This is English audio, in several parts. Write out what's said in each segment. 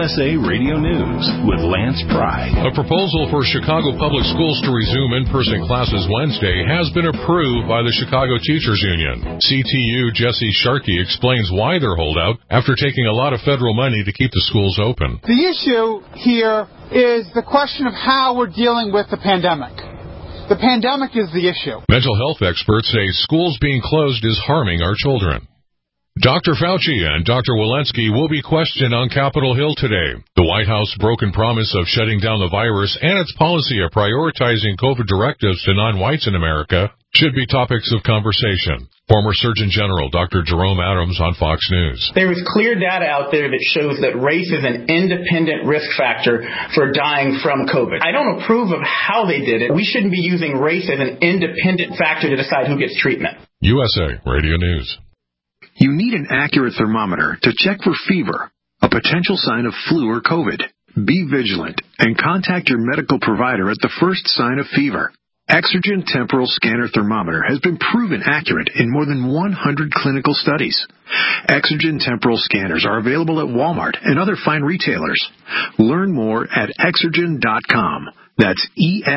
USA Radio News with Lance Pry. A proposal for Chicago Public Schools to resume in-person classes Wednesday has been approved by the Chicago Teachers Union. CTU Jesse Sharkey explains why they're holdout after taking a lot of federal money to keep the schools open. The issue here is the question of how we're dealing with the pandemic. The pandemic is the issue. Mental health experts say schools being closed is harming our children. Dr. Fauci and Dr. Walensky will be questioned on Capitol Hill today. The White House broken promise of shutting down the virus and its policy of prioritizing COVID directives to non-whites in America should be topics of conversation. Former Surgeon General Dr. Jerome Adams on Fox News. There is clear data out there that shows that race is an independent risk factor for dying from COVID. I don't approve of how they did it. We shouldn't be using race as an independent factor to decide who gets treatment. USA Radio News. You need an accurate thermometer to check for fever, a potential sign of flu or COVID. Be vigilant and contact your medical provider at the first sign of fever. Exergen Temporal Scanner Thermometer has been proven accurate in more than 100 clinical studies. Exergen Temporal Scanners are available at Walmart and other fine retailers. Learn more at Exergen.com. That's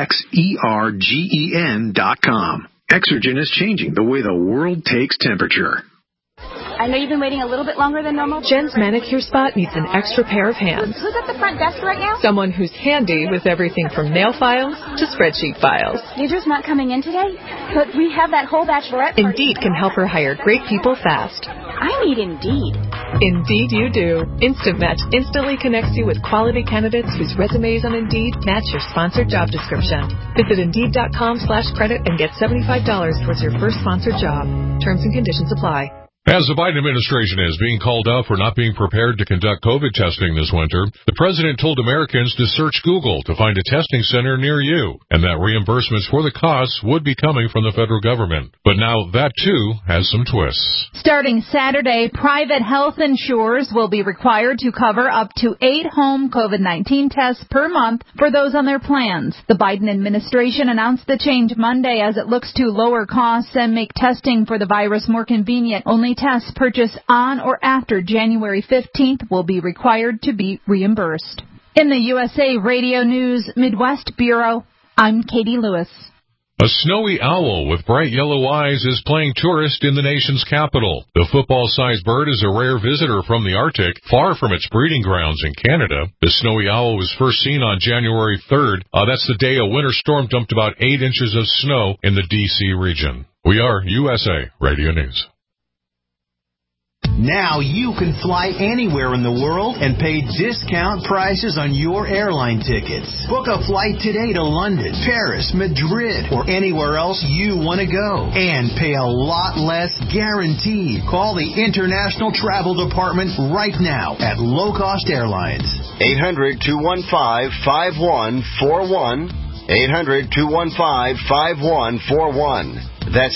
EXERGEN.com. Exergen is changing the way the world takes temperature. I know you've been waiting a little bit longer than normal. Jen's manicure spot needs an extra pair of hands. Who's at the front desk right now? Someone who's handy with everything from nail files to spreadsheet files. Deidre's not coming in today, but we have that whole bachelorette party. Indeed can help her hire great people fast. I need Indeed. Indeed you do. Instant Match instantly connects you with quality candidates whose resumes on Indeed match your sponsored job description. Visit Indeed.com/credit and get $75 towards your first sponsored job. Terms and conditions apply. As the Biden administration is being called out for not being prepared to conduct COVID testing this winter, the president told Americans to search Google to find a testing center near you, and that reimbursements for the costs would be coming from the federal government. But now that, too, has some twists. Starting Saturday, private health insurers will be required to cover up to 8 home COVID-19 tests per month for those on their plans. The Biden administration announced the change Monday as it looks to lower costs and make testing for the virus more convenient. Only tests purchased on or after January 15th will be required to be reimbursed. In the USA Radio News Midwest Bureau, I'm Katie Lewis. A snowy owl with bright yellow eyes is playing tourist in the nation's capital. The football-sized bird is a rare visitor from the Arctic, far from its breeding grounds in Canada. The snowy owl was first seen on January 3rd. That's the day a winter storm dumped about 8 inches of snow in the D.C. region. We are USA Radio News. Now you can fly anywhere in the world and pay discount prices on your airline tickets. Book a flight today to London, Paris, Madrid, or anywhere else you want to go. And pay a lot less guaranteed. Call the International Travel Department right now at Low Cost Airlines. 800-215-5141. 800-215-5141. That's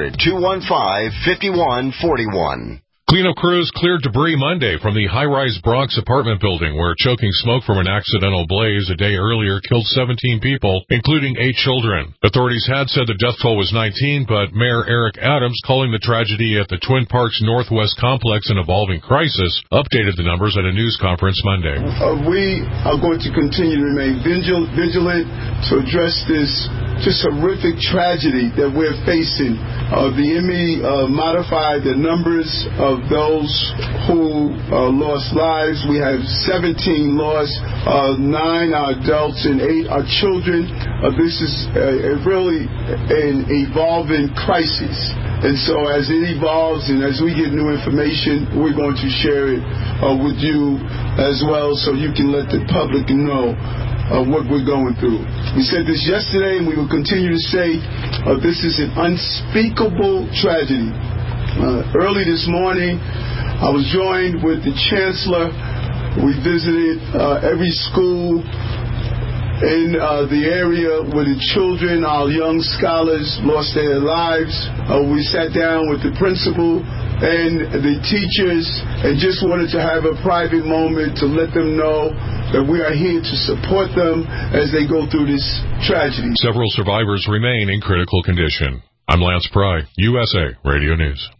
800-215-5141. Cleanup crews cleared debris Monday from the high-rise Bronx apartment building where choking smoke from an accidental blaze a day earlier killed 17 people, including 8 children. Authorities had said the death toll was 19, but Mayor Eric Adams, calling the tragedy at the Twin Parks Northwest complex an evolving crisis, updated the numbers at a news conference Monday. We are going to continue to remain vigilant to address this just horrific tragedy that we're facing. The ME modified the numbers of those who lost lives. We have 17 lost, 9 are adults and 8 are children. This is really an evolving crisis. And so as it evolves and as we get new information, we're going to share it with you as well so you can let the public know what we're going through. We said this yesterday and we will continue to say this is an unspeakable tragedy. Early this morning, I was joined with the Chancellor. We visited every school in the area where the children, our young scholars, lost their lives. We sat down with the principal and the teachers and just wanted to have a private moment to let them know that we are here to support them as they go through this tragedy. Several survivors remain in critical condition. I'm Lance Pry, USA Radio News.